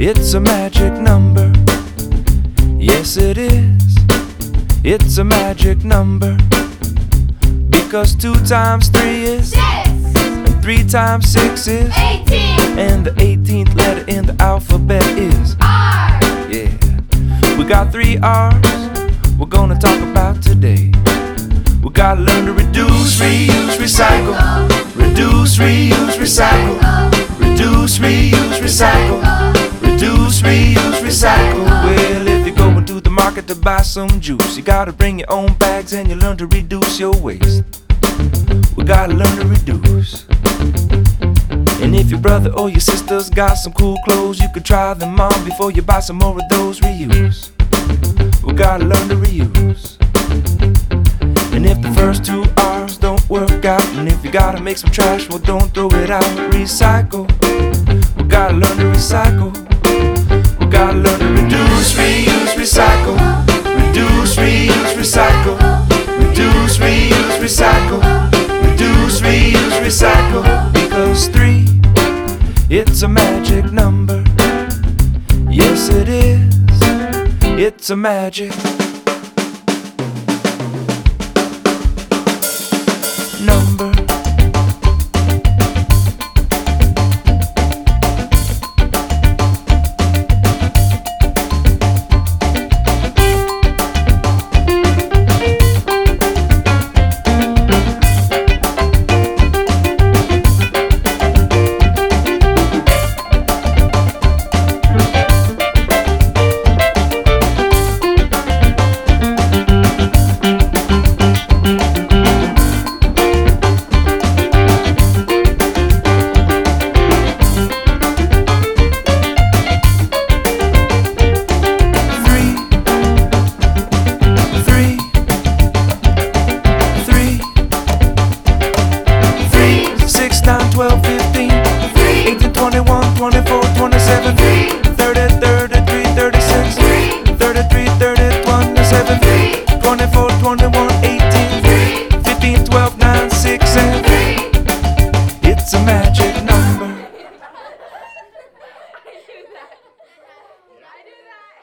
It's a magic number. Yes, it is. It's a magic number. Because 2 times 3 is 6. and 3 times 6 is 18. and the 18th letter in the alphabet is R. Yeah. We got 3 R's we're gonna talk about today. We gotta learn to reduce, reuse, recycle. Reduce, reuse, recycle. Reduce, reuse, recycle. Reduce, reuse, recycle. Well, if you're going to the market to buy some juice, you gotta bring your own bags and you learn to reduce your waste. We gotta learn to reduce. And if your brother or your sister's got some cool clothes, you could try them on before you buy some more of those. Reuse. We gotta learn to reuse. And if the first 2 R's don't work out, and if you gotta make some trash, well, don't throw it out. Recycle. We gotta learn to recycle. We gotta learn to reduce, reuse, recycle. Reduce, reuse, recycle. Reduce, reuse, recycle. Reduce, reuse, recycle. Because 3, it's a magic number. Yes, it is. It's a magic number. It's a magic number. I do that.